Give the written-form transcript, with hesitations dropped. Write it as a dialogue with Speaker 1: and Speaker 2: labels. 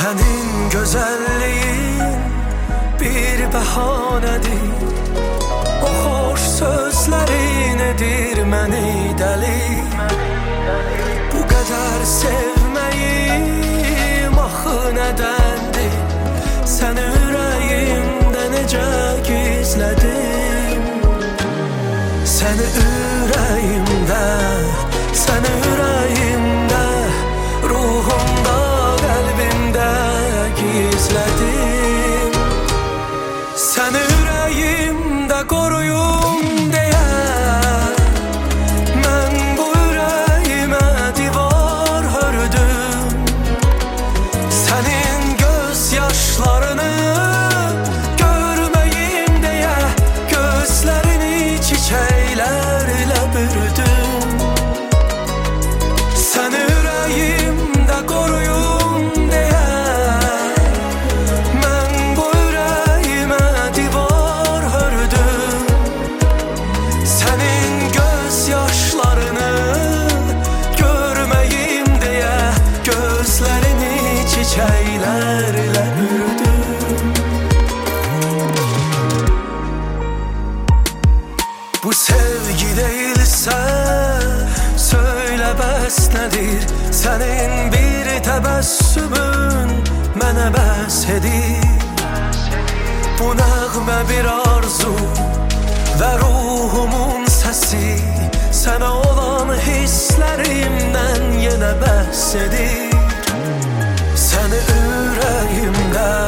Speaker 1: Senin güzelliğin bir bahanedir. O hoş sözlerin edir məni dəli. Bu kadar sevməyim axı nədəndir? Səni ürəyimdə necə gizlədim? Səni ürəyimdə, səni ürəyimdə, ruhumda, qəlbimdə gizlədim. Səni ürəyimdə qoruyum deyə mən bu ürəyimə divar hördüm. Sənin göz yaşlarını görməyim deyə gözlərini çiçəklərlə bürdüm. Səni ürəyimdə qoruyum deyə mən bu ürəyimə divar hördüm. Sənin göz yaşlarını görməyim deyə gözlərini çiçəklərlə bürdüm. Bu sevgi değilse söyle bəs nedir? Senin bir təbəssümün mənə bəs edir. Bu nəğmə bir arzu və ruhumun səsi, sənə olan hisslərimdən yenə bəs edir. Səni ürəyimdə,